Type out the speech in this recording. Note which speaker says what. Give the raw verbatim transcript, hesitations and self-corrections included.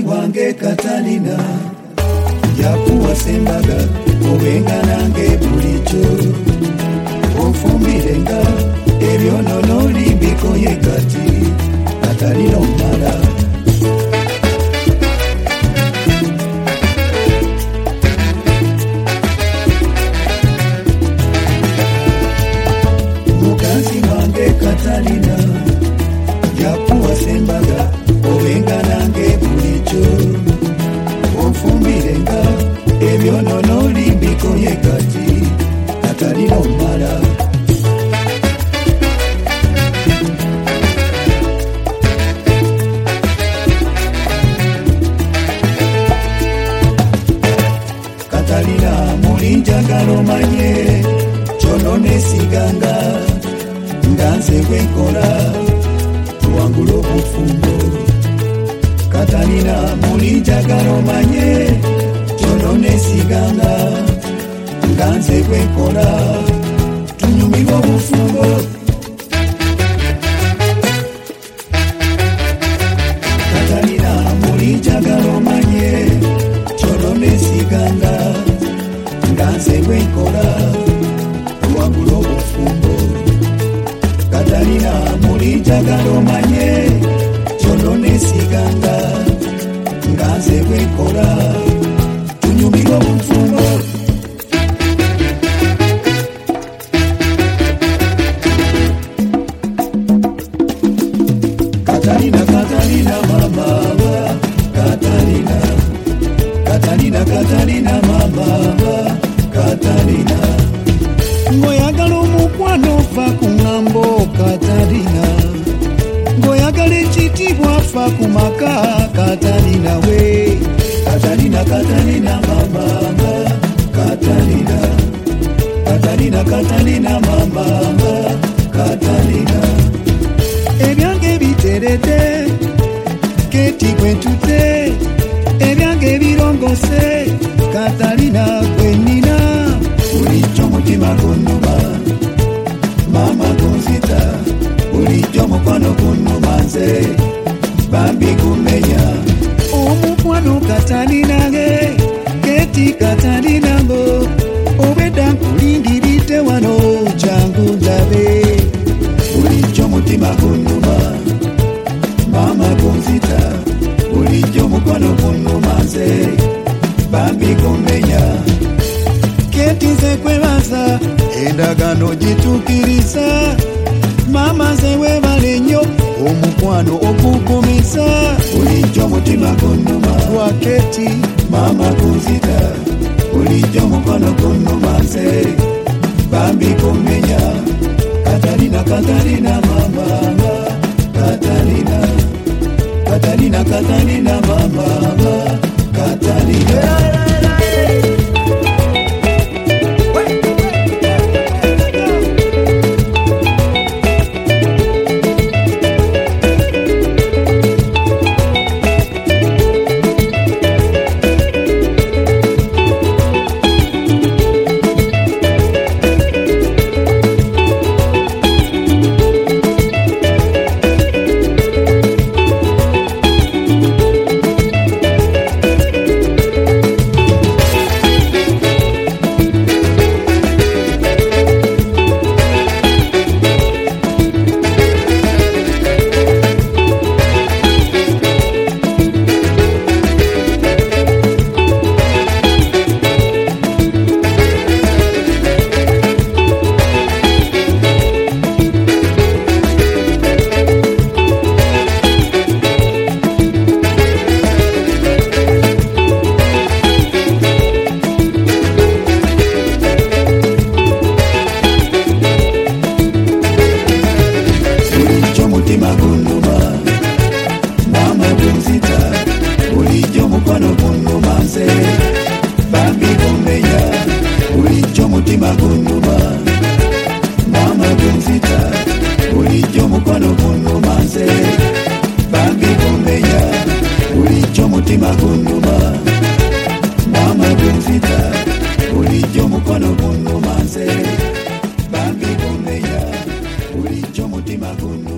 Speaker 1: wange Katalina yakuwa sembaga obenga nange bulicho ofumirenga ebyonono limbikoye kati Katalina omala mukazi wange Katalina yakuwa sembaga obenga nange bulicho ofumirenga ebyonono limbikoye kati Katalina omala Katalina mulinjagalo manye chonone siganga nganze kwenkola tuwangulo bufumbo Katalina mulinjagalo manye chonone siganga nganze kwenkola tunyumiwa bufumbo Katalina mulinjagalo manye chonone siganga nganze kwenkola tuwangulo bufumbo Katalina mulinjagalo manye chonone siganga nganze kwenkola tunyumiwa bufumbo Katalina Katalina mama Katalina Katalina Katalina mama Katalina ngoyagala omukwano fa kungambo Katalina ngoyagala ekitibwa fa kumaka Katalina we Katalina Katalina mama Katalina Katalina Katalina mama Katalina ebyange biterete keti kwentute ebyange birongose Katalina kwenina ulicho mutima kunuma mama kunzita ulicho mukwano kunuma nze bambi kumenya omukwano Katalina ge keti Katalina ngo obeda nkulindirite wano jangu ndabe ulicho mutima kunuma mama kunzita ulicho mukwano kunuma nze bambi kumenya keti nze kwebaza endagano gitukiriza mama nze webale nnyo omukwano okukumisa bulijjo mutima gunnuma gwa keti mama kunzita bulijjo mukwano gunnuma nze bambi kumenya Katalina Katalina mama Katalina Katalina Katalina mama Katalina mutima gunnuma mama gunzita bulijjo mukwano gunnuma nze bambi kumenya bulijjo mutima gunnuma mama gunzita bulijjo mukwano gunnuma nze bambi kumenya bulijjo mutima gunnuma